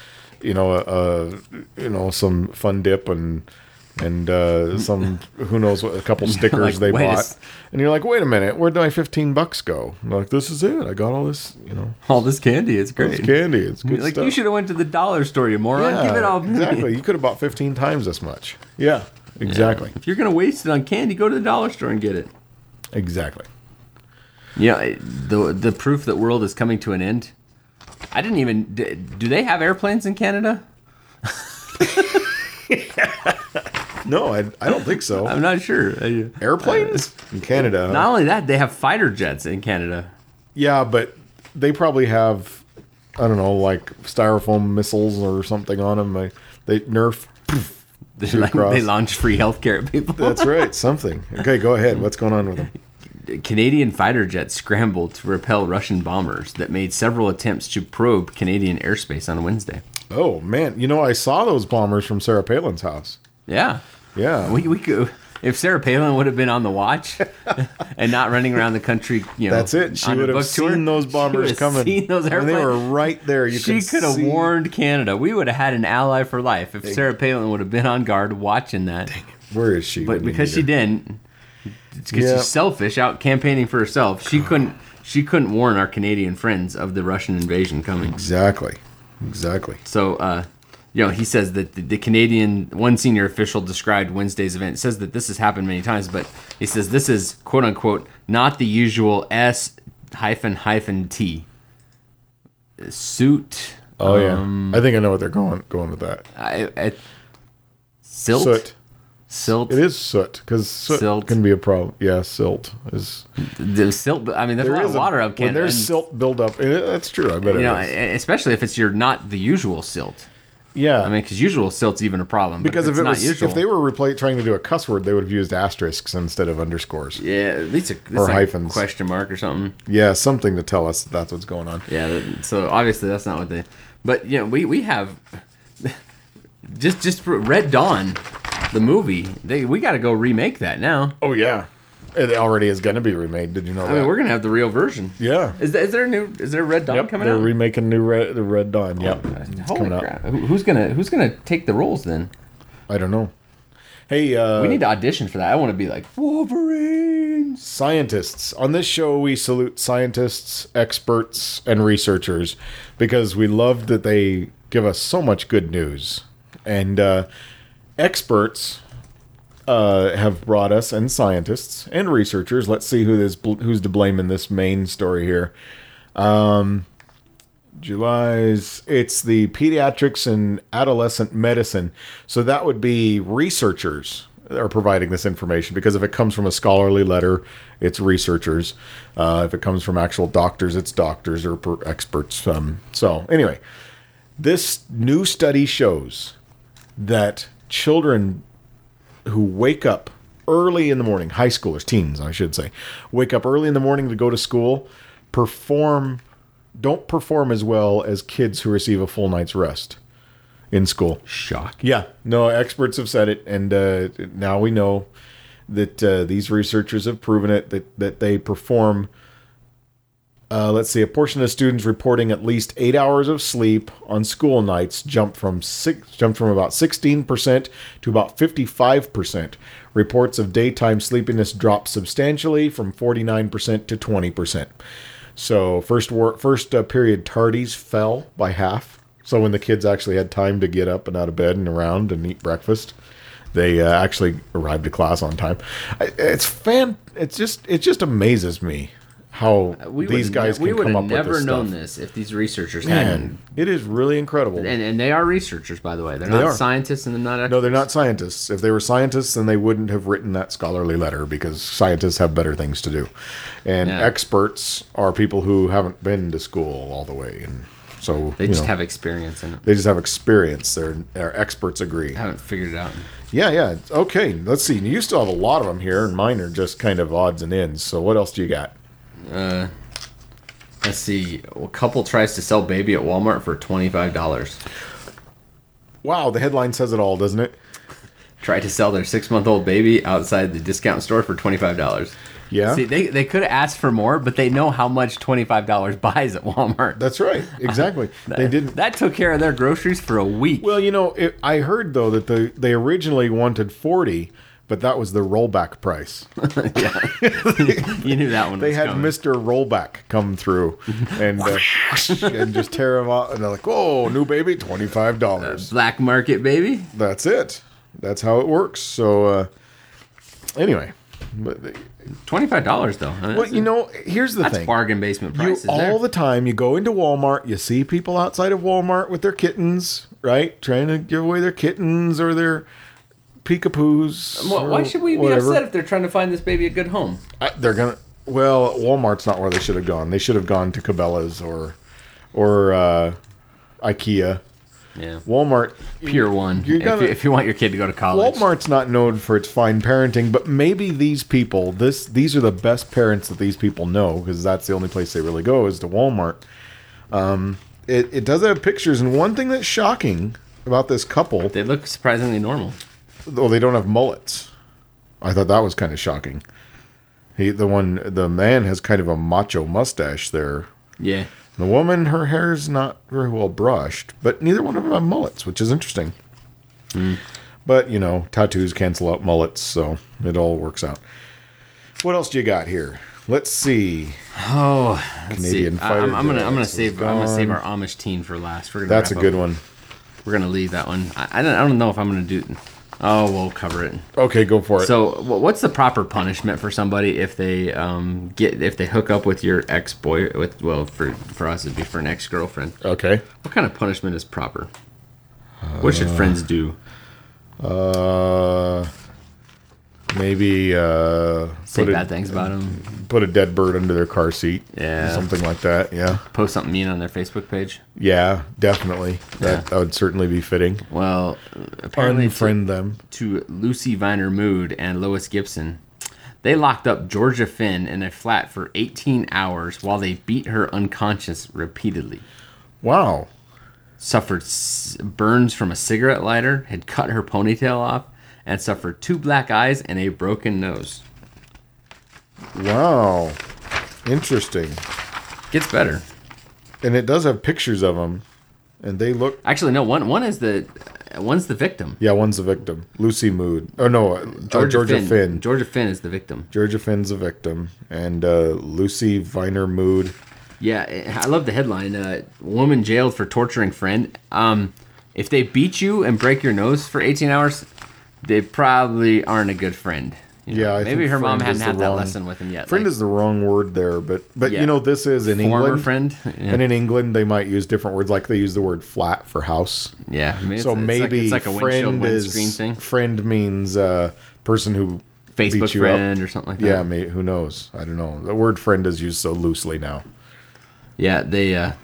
some Fun Dip and some who knows what, a couple stickers they bought. And you're like, wait a minute, where'd my $15 go? I'm like, this is it. I got all this, all this candy. It's great. This candy. It's good like stuff. You should have went to the dollar store, you moron. Yeah, Give it all. Exactly. You could have bought 15 times this much. Yeah, exactly. Yeah. If you're gonna waste it on candy, go to the dollar store and get it. Exactly. Yeah, the proof that world is coming to an end. I didn't even. Do they have airplanes in Canada? No, I don't think so. I'm not sure. Airplanes in Canada. Not only that, they have fighter jets in Canada. Yeah, but they probably have, I don't know, like styrofoam missiles or something on them. They Nerf. They launch free healthcare at people. That's right. Something. Okay, go ahead. What's going on with them? Canadian fighter jets scrambled to repel Russian bombers that made several attempts to probe Canadian airspace on Wednesday. Oh, man. I saw those bombers from Sarah Palin's house. Yeah. Yeah. We could, if Sarah Palin would have been on the watch and not running around the country, that's it. She would have seen those bombers coming. Seen those airplanes. And they were right there. She could have warned Canada. We would have had an ally for life if Sarah Palin would have been on guard watching that. Dang it. Where is she? But because she didn't, it's because she's selfish, out campaigning for herself. She couldn't warn our Canadian friends of the Russian invasion coming. Exactly. So, he says that the Canadian, one senior official described Wednesday's event. It says that this has happened many times, but he says this is, quote unquote, not the usual S-T. Suit. Oh, yeah. I think I know what they're going with that. Silt? Silt. It is soot, because soot can be a problem. Yeah, silt is... The silt, I mean, there's a lot of water up Canada. When there's silt buildup, that's true, I bet it is. Especially if it's not the usual silt. Yeah. I mean, because usual silt's even a problem. Because if they were trying to do a cuss word, they would have used asterisks instead of underscores. Yeah, at least or hyphens. Question mark or something. Yeah, something to tell us that's what's going on. Yeah, so obviously that's not what they... But, we have... Just Red Dawn, the movie, we got to go remake that now. Oh, yeah. It already is going to be remade. Did you know that? I mean, we're going to have the real version. Yeah. Is there Red Dawn coming out? They're remaking the Red Dawn. Yep. Holy crap. Who's gonna take the roles then? I don't know. Hey, we need to audition for that. I want to be like Wolverine. Scientists. On this show, we salute scientists, experts, and researchers because we love that they give us so much good news. And experts have brought us, and scientists and researchers. Let's see who's to blame in this main story here. It's the pediatrics and adolescent medicine. So that would be researchers that are providing this information, because if it comes from a scholarly letter, it's researchers. If it comes from actual doctors, it's doctors or experts. So anyway, this new study shows that children who wake up early in the morning, high schoolers, teens, I should say, wake up early in the morning to go to school, don't perform as well as kids who receive a full night's rest in school. Shock. Yeah. No, experts have said it, and now we know that these researchers have proven it, that they perform... let's see, a portion of students reporting at least 8 hours of sleep on school nights jumped from about 16% to about 55%. Reports of daytime sleepiness dropped substantially from 49% to 20%. So first period tardies fell by half. So when the kids actually had time to get up and out of bed and around and eat breakfast, they actually arrived to class on time. It just amazes me how these guys can come up with this stuff. We would have never known this if these researchers hadn't. It is really incredible. And they are researchers, by the way. They're not scientists, and they're not experts. No, they're not scientists. If they were scientists, then they wouldn't have written that scholarly letter, because scientists have better things to do. And experts are people who haven't been to school all the way. And so they just have experience in it. They just have experience. Their experts agree. Haven't figured it out. Yeah. Okay, let's see. You still have a lot of them here, and mine are just kind of odds and ends. So what else do you got? Let's see. A couple tries to sell baby at Walmart for $25. Wow, the headline says it all, doesn't it? Tried to sell their 6-month-old baby outside the discount store for $25. Yeah. See, they could have asked for more, but they know how much $25 buys at Walmart. That's right. Exactly. They didn't. That took care of their groceries for a week. Well, I heard though that they originally wanted 40, but that was the rollback price. Yeah. You knew that one. They had coming. Mr. Rollback come through and and just tear them out, and they're like, "Whoa, new baby, $25." Black market baby. That's it. That's how it works. So, anyway. $25 though. Well, here's the thing. That's bargain basement prices. All the time, you go into Walmart, you see people outside of Walmart with their kittens, right? Trying to give away their kittens or their peekapoos. Why should we be upset if they're trying to find this baby a good home? Walmart's not where they should have gone. They should have gone to Cabela's or IKEA. Yeah. Walmart. Pier 1. If you want your kid to go to college. Walmart's not known for its fine parenting, but maybe these people, these are the best parents that these people know, because that's the only place they really go is to Walmart. It does have pictures, and one thing that's shocking about this couple... They look surprisingly normal. Though they don't have mullets. I thought that was kind of shocking. The man has kind of a macho mustache there. Yeah. The woman, her hair's not very well brushed, but neither one of them have mullets, which is interesting. But, tattoos cancel out mullets, so it all works out. What else do you got here? Let's see. Oh, Canadian Fighter. I'm gonna save our Amish teen for last. That's a good one. We're gonna leave that one. I don't know if I'm gonna do. Oh, we'll cover it. Okay, go for it. So, what's the proper punishment for somebody if they hook up with your ex-boy? For us, it'd be for an ex-girlfriend. Okay. What kind of punishment is proper? What should friends do? Maybe say bad things about them. Put a dead bird under their car seat. Yeah. Something like that. Yeah. Post something mean on their Facebook page. Yeah, definitely. That would certainly be fitting. Well, apparently unfriend them. To Lucy Viner Mood and Lois Gibson, they locked up Georgia Finn in a flat for 18 hours while they beat her unconscious repeatedly. Wow. Suffered burns from a cigarette lighter, had cut her ponytail off, and suffered 2 black eyes and a broken nose. Wow. Interesting. Gets better. And it does have pictures of them. And they look... Actually, no. One's the victim. Yeah, one's the victim. Lucy Mood. Oh, no. Georgia Finn. Georgia Finn is the victim. Georgia Finn's the victim. And Lucy Viner Mood. Yeah, I love the headline. Woman jailed for torturing friend. If they beat you and break your nose for 18 hours... They probably aren't a good friend. Yeah, maybe her mom hadn't had that lesson with him yet. Friend is the wrong word there, but this is in Former England. Friend, and in England they might use different words, like they use the word flat for house. Yeah, so maybe it's like a friend windscreen thing. Friend means person who Facebook beats you friend up. Or something like that. Yeah, who knows? I don't know. The word friend is used so loosely now. Yeah, they.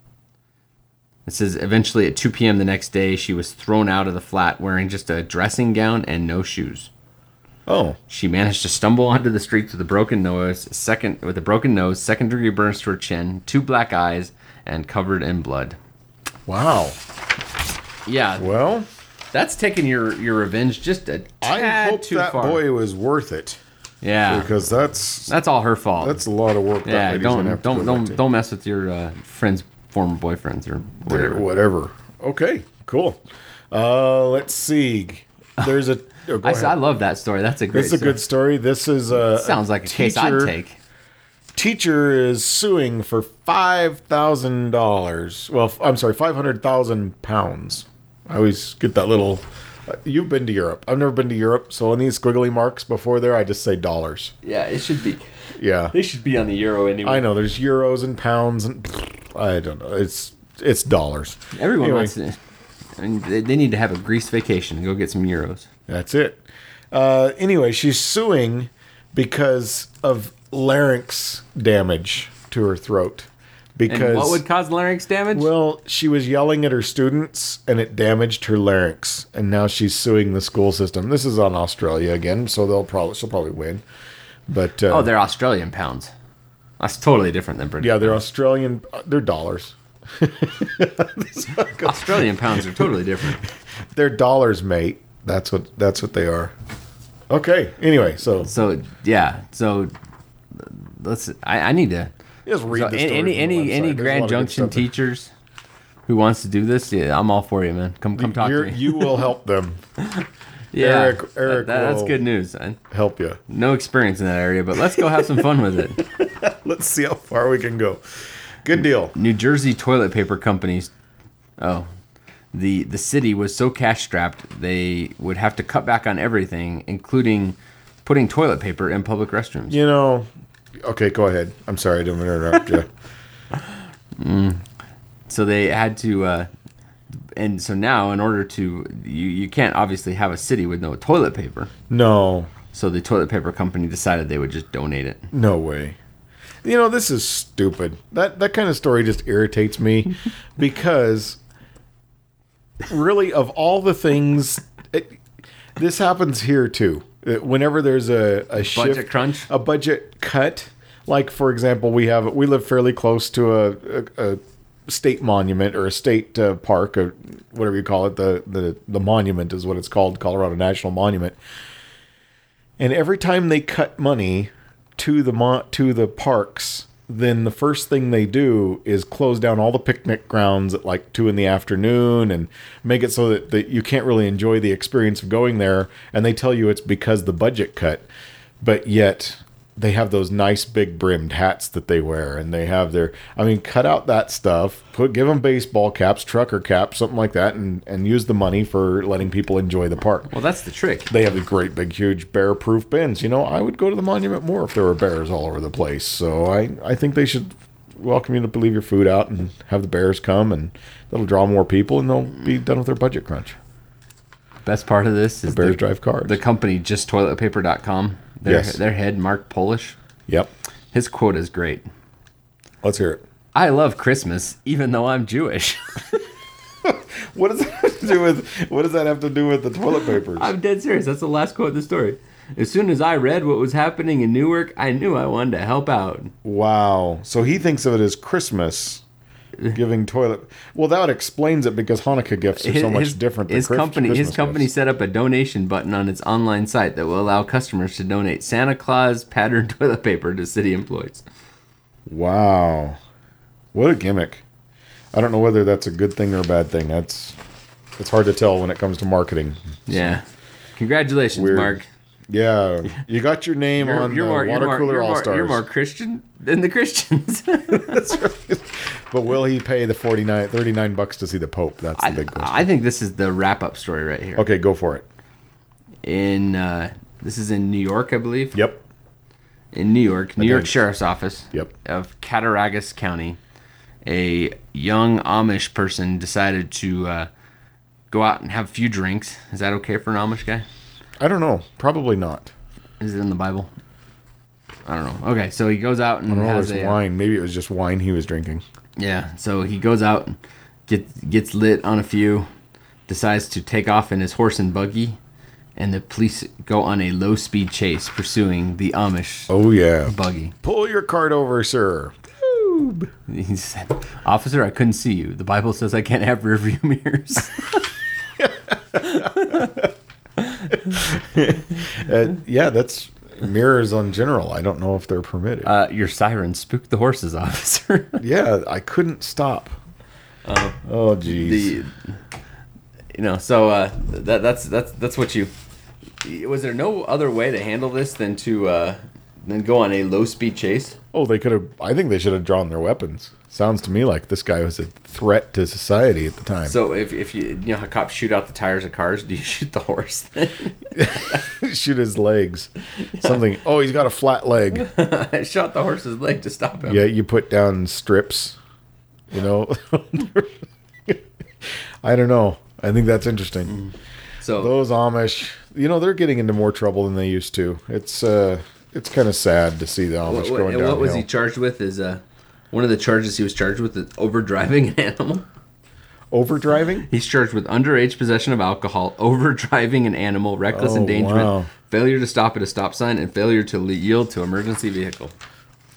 It says eventually at 2 p.m. the next day, she was thrown out of the flat wearing just a dressing gown and no shoes. Oh. She managed to stumble onto the streets with a broken nose, second-degree burns to her chin, 2 black eyes, and covered in blood. Wow. Yeah. Well, that's taking your revenge just a tad too far. I hope that boy was worth it. Yeah. Because that's all her fault. That's a lot of work. Yeah. Don't mess with your friend's former boyfriends or whatever. Okay, cool. Let's see. There's a. I love that story. That's a great. It's a good story. This is sounds like a case I'd take. Teacher is suing for $5,000. Well, I'm sorry, £500,000. I always get that little. You've been to Europe. I've never been to Europe, so on these squiggly marks before there, I just say dollars. Yeah, it should be. Yeah, they should be on the euro anyway. I know. There's euros and pounds, and I don't know. It's dollars. Everyone wants to. I mean, they need to have a Greece vacation and go get some euros. That's it. Anyway, she's suing because of larynx damage to her throat. Because, and what would cause larynx damage? Well, she was yelling at her students, and it damaged her larynx. And now she's suing the school system. This is on Australia again, so she'll probably win. But they're Australian pounds. That's totally different than British. Yeah, they're Australian. They're dollars. Australian pounds are totally different. They're dollars, mate. That's what they are. Okay. Anyway, so let's. I need to. Just read the story any Grand Junction teachers who wants to do this, yeah, I'm all for you, man. Come talk to me. You will help them. Yeah, Eric that's good news. Help you. No experience in that area, but let's go have some fun with it. Let's see how far we can go. Good deal. New Jersey toilet paper companies. The city was so cash strapped they would have to cut back on everything, including putting toilet paper in public restrooms. Okay, go ahead. I'm sorry, I didn't interrupt you. So they had to, and so now in order to, you can't obviously have a city with no toilet paper. No. So the toilet paper company decided they would just donate it. No way. This is stupid. That kind of story just irritates me because really of all the things, this happens here too. Whenever there's a shift, budget crunch, a budget cut, like for example, we live fairly close to a state monument or a state park or whatever you call it. The monument is what it's called, Colorado National Monument. And every time they cut money to the parks, then the first thing they do is close down all the picnic grounds at like 2 p.m. and make it so that you can't really enjoy the experience of going there. And they tell you it's because the budget cut, but yet they have those nice big brimmed hats that they wear, and they have cut out that stuff, give them baseball caps, trucker caps, something like that, and use the money for letting people enjoy the park. Well, that's the trick. They have the great big huge bear-proof bins. I would go to the monument more if there were bears all over the place. So I think they should welcome you to leave your food out and have the bears come, and that'll draw more people, and they'll be done with their budget crunch. Best part of this is the bears drive cars. The company JustToiletPaper.com. Their head, Mark Polish. Yep. His quote is great. Let's hear it. I love Christmas, even though I'm Jewish. What does that have to do with the toilet papers? I'm dead serious. That's the last quote in the story. As soon as I read what was happening in Newark, I knew I wanted to help out. Wow. So he thinks of it as Christmas. Giving toilet. Well, that explains it because Hanukkah gifts are so much different than His company set up a donation button on its online site that will allow customers to donate Santa Claus patterned toilet paper to city employees. Wow. What a gimmick. I don't know whether that's a good thing or a bad thing. It's hard to tell when it comes to marketing. Yeah. Congratulations, Mark. Yeah, you got your name on the Water Cooler All-Stars. You're more Christian than the Christians. That's right. But will he pay the $39 to see the Pope? That's the big question. I think this is the wrap-up story right here. Okay, go for it. This is in New York, I believe. Yep. In New York, New York Sheriff's Office. Yep. Of Cattaraugus County, a young Amish person decided to go out and have a few drinks. Is that okay for an Amish guy? I don't know. Probably not. Is it in the Bible? I don't know. Okay, so he goes out and has wine. Maybe it was just wine he was drinking. Yeah, so he goes out, gets lit on a few, decides to take off in his horse and buggy, and the police go on a low-speed chase pursuing the Amish buggy. Pull your cart over, sir. He said, "Officer, I couldn't see you. The Bible says I can't have rearview mirrors." That's mirrors on general. I don't know if they're permitted. Your siren spooked the horses, officer. Yeah, I couldn't stop. Oh, geez. That's what you. Was there no other way to handle this than to go on a low speed chase? Oh, they could have. I think they should have drawn their weapons. Sounds to me like this guy was a threat to society at the time. So if you know how cops shoot out the tires of cars, do you shoot the horse then? Shoot his legs. Yeah. Something. Oh, he's got a flat leg. I shot the horse's leg to stop him. Yeah, you put down strips. I don't know. I think that's interesting. So those Amish, they're getting into more trouble than they used to. It's kind of sad to see the Amish going downhill. What was he charged with? Is one of the charges he was charged with is overdriving an animal. Overdriving? He's charged with underage possession of alcohol, overdriving an animal, reckless endangerment, failure to stop at a stop sign, and failure to yield to emergency vehicle.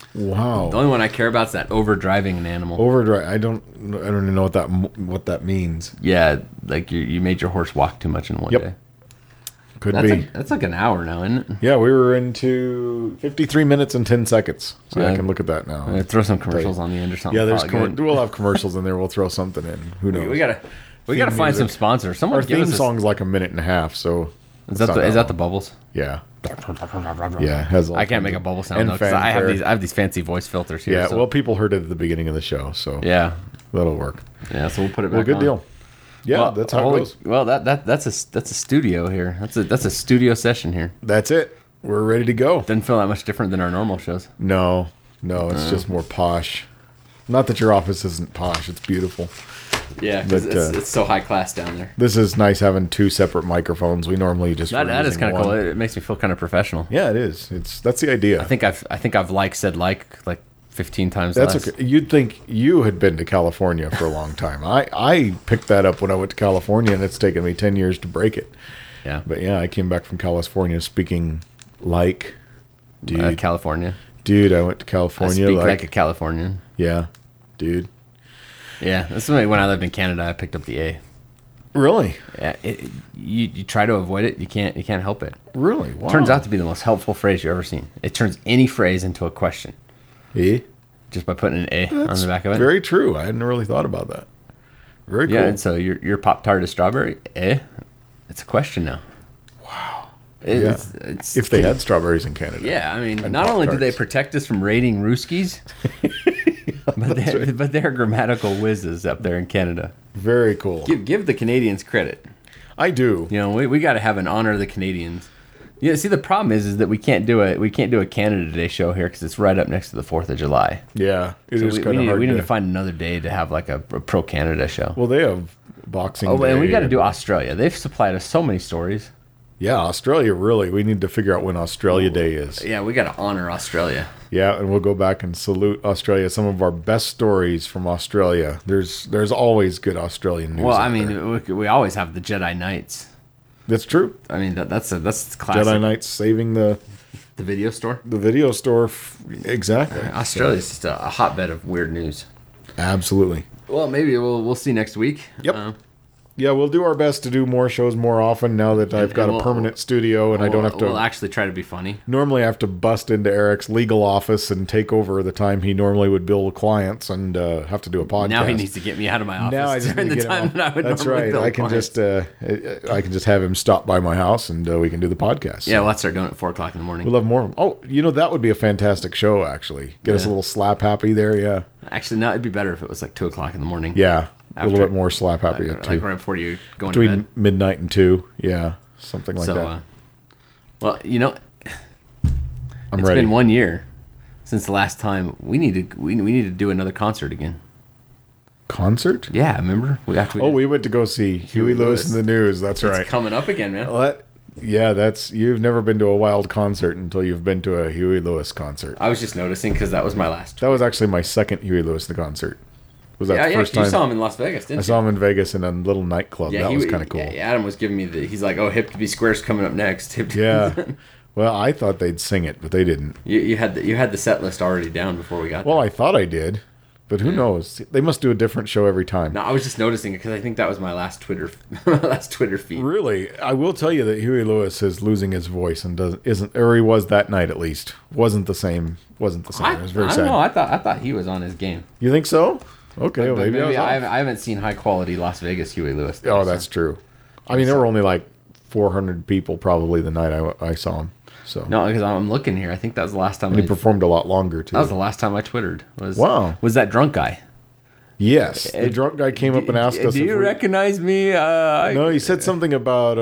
Wow. The only one I care about is that overdriving an animal. Overdrive. I don't even know what that means. Yeah, like you made your horse walk too much in one day. Could that's be. That's like an hour now, isn't it? Yeah, we were into 53 minutes and 10 seconds. So I can look at that now. Throw some commercials on the end or something. Yeah, we'll have commercials in there. We'll throw something in. Who knows? We gotta find some sponsors. Someone Our theme song's like a minute and a half. So is that the bubbles? Yeah. Yeah, has I can't make a bubble sound though, because I have these fancy voice filters here. Yeah, well, people heard it at the beginning of the show, so yeah, that'll work. Yeah, so we'll put it back. Well, good deal. Yeah, well, that's how it goes. Well, that's a studio here. That's a studio session here. That's it. We're ready to go. Doesn't feel that much different than our normal shows. No, it's just more posh. Not that your office isn't posh; it's beautiful. Yeah, because it's so high class down there. This is nice having two separate microphones. We normally just that is kind of cool. It makes me feel kind of professional. Yeah, it is. That's the idea. I think I've said 15 times. That's okay. You'd think you had been to California for a long time. I picked that up when I went to California, and it's taken me 10 years to break it. Yeah, but yeah, I came back from California speaking like, dude, California. Dude, I went to California. I speak like a Californian. Yeah, dude. Yeah, that's when I lived in Canada. I picked up the A. Really? Yeah. You try to avoid it. You can't help it. Really? Wow. Turns out to be the most helpful phrase you've ever seen. It turns any phrase into a question. Eh? Just by putting an A on the back of it. Very true. I hadn't really thought about that. Very cool. Yeah, and so your Pop-Tart is strawberry? It's a question now. Wow. It's if they had strawberries in Canada. Yeah, I mean, not only do they protect us from raiding Ruskies, but they're grammatical whizzes up there in Canada. Very cool. Give the Canadians credit. I do. You know, we got to have an honor of the Canadians. Yeah, see, the problem is that we can't do a Canada Day show here because it's right up next to the 4th of July. Yeah, it is kind of hard. We need to find another day to have like a pro Canada show. Well, they have Boxing Day. And we got to do Australia. They've supplied us so many stories. Yeah, Australia, really. We need to figure out when Australia Day is. Yeah, we got to honor Australia. Yeah, and we'll go back and salute Australia. Some of our best stories from Australia. There's always good Australian news. Well, I mean, we always have the Jedi Knights. That's true. I mean, that's classic. Jedi Knights saving the video store. The video store, exactly. Australia's just a hotbed of weird news. Absolutely. Well, maybe we'll see next week. Yep. Yeah, we'll do our best to do more shows more often now that I've got a permanent studio and I don't have to... We'll actually try to be funny. Normally I have to bust into Eric's legal office and take over the time he normally would bill clients and have to do a podcast. Now he needs to get me out of my office. Now I just during need to the get time him that I would That's normally right. bill I can clients. I can just have him stop by my house and we can do the podcast. Yeah, let's start doing it at 4 o'clock in the morning. We'll have more. Oh, that would be a fantastic show, actually. Get us a little slap happy there, yeah. Actually, no, it'd be better if it was like 2 o'clock in the morning. Yeah. A little bit more slap happy like right before you go into between bed. midnight and 2, yeah, something like that. Well, it's ready. been 1 year since the last time we need to do another concert again. Concert? Yeah, remember? We went to go see Huey Lewis in the News. That's right. It's coming up again, man. Yeah, you've never been to a Wild concert until you've been to a Huey Lewis concert. I was just noticing because that was my last. That was actually my second Huey Lewis concert. Was that the first you time? saw him in Las Vegas, didn't you? I saw him in Vegas in a little nightclub. That was kind of cool. Yeah, Adam was giving me he's like, oh, Hip to Be Square's coming up next. Yeah. Well, I thought they'd sing it, but they didn't. You had the set list already down before we got there. Well, I thought I did, but who knows? They must do a different show every time. No, I was just noticing it because I think that was my last Twitter feed. Really, I will tell you that Huey Lewis is losing his voice and he was that night at least. Wasn't the same. It was very sad. I don't know. I thought he was on his game. You think so? Okay, but maybe I haven't seen high quality Las Vegas Huey Lewis. Oh, that's true. I mean, there were only like 400 people probably the night I saw him. So no, because I'm looking here. I think that was the last time. And he performed a lot longer too. That was the last time I twittered. Was that drunk guy? Yes, the drunk guy came up and asked us. Do you recognize me? No, he said something about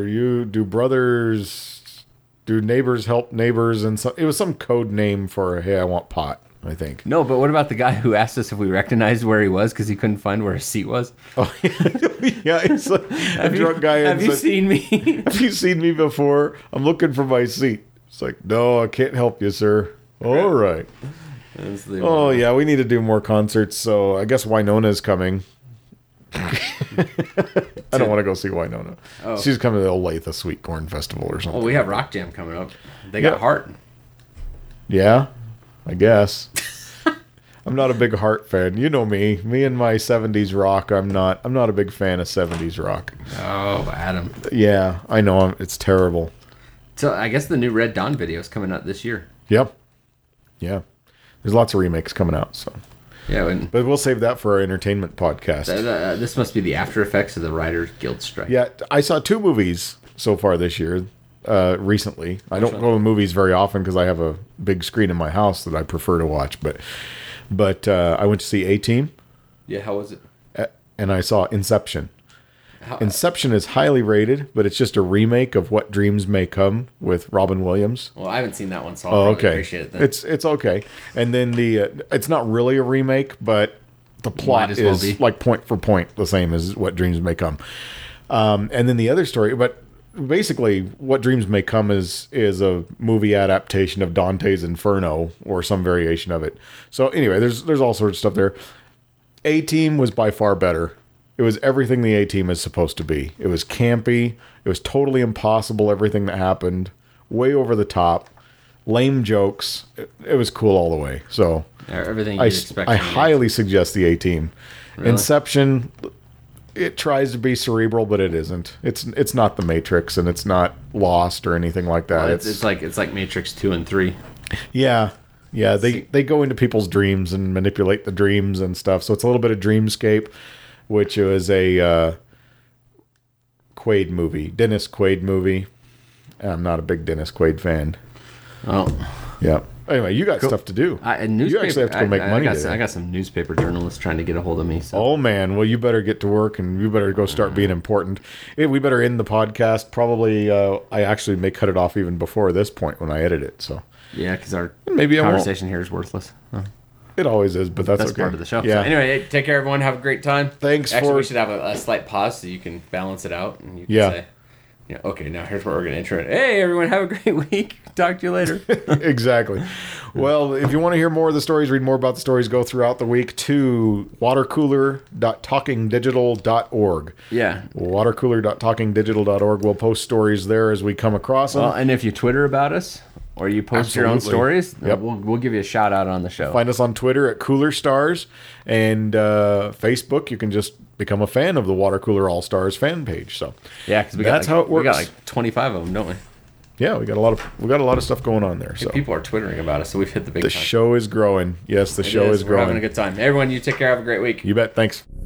do neighbors help neighbors, and it was some code name for hey, I want pot. I think. No, but what about the guy who asked us if we recognized where he was because he couldn't find where his seat was? Oh, yeah. It's like a drunk guy. Have you seen me? Have you seen me before? I'm looking for my seat. It's like, no, I can't help you, sir. All right. Oh, yeah, we need to do more concerts. So I guess Winona's coming. I don't want to go see Winona. Oh. She's coming to the Olathe Sweet Corn Festival or something. Oh, we have Rock Jam coming up. They got Heart. Yeah. I guess. I'm not a big Heart fan. You know me. Me and my 70s rock. I'm not a big fan of 70s rock. Oh, Adam. Yeah, I know. It's terrible. So I guess the new Red Dawn video is coming out this year. Yep. Yeah. There's lots of remakes coming out, so. Yeah, but we'll save that for our entertainment podcast. This must be the after effects of the Writers Guild strike. Yeah, I saw 2 movies so far this year, recently. I don't go to movies very often because I have a big screen in my house that I prefer to watch, but I went to see A-Team. Yeah, how was it? And I saw Inception. Inception is highly rated, but it's just a remake of What Dreams May Come with Robin Williams. Well, I haven't seen that one, so I'll probably appreciate it then. It's okay. And then it's not really a remake, but the plot is like point for point the same as What Dreams May Come. And then the other story, but basically What Dreams May Come is a movie adaptation of Dante's Inferno or some variation of it. So anyway, there's all sorts of stuff there. A-Team was by far better. It was everything the A-Team is supposed to be. It was campy. It was totally impossible, everything that happened. Way over the top. Lame jokes. It was cool all the way. So everything you'd expect. I highly suggest the A-Team. Really? Inception, it tries to be cerebral, but it isn't. It's not The Matrix, and it's not Lost or anything like that. Well, it's like Matrix 2 and 3. Yeah. Yeah, they go into people's dreams and manipulate the dreams and stuff. So it's a little bit of Dreamscape, which was a Quaid movie, Dennis Quaid movie. I'm not a big Dennis Quaid fan. Oh. Yeah. Anyway, you got stuff to do. You actually have to go make money today. I got some newspaper journalists trying to get a hold of me. So. Oh, man. Well, you better get to work, and you better go start being important. We better end the podcast. Probably, I actually may cut it off even before this point when I edit it. So yeah, because our maybe conversation here is worthless. Huh. It always is, but that's okay. Part of the show. Yeah. So anyway, take care, everyone. Have a great time. Actually, we should have a slight pause so you can balance it out, and you can say, okay, now here's what we're going to intro it. Hey, everyone, have a great week. Talk to you later. Exactly. Well, if you want to hear more of the stories, read more about the stories, go throughout the week to watercooler.talkingdigital.org. Yeah. Watercooler.talkingdigital.org. We'll post stories there as we come across them. Well, and if you Twitter about us, or you post your own stories, yep. we'll give you a shout out on the show. Find us on Twitter at Cooler Stars, and Facebook. You can just become a fan of the Water Cooler All Stars fan page. So yeah, because that's how it works. We got like 25 of them, don't we? Yeah, we got a lot of stuff going on there. So people are twittering about us, so we've hit the big time. The show is growing. Yes, the show is growing. We're having a good time. Everyone, you take care. Have a great week. You bet. Thanks.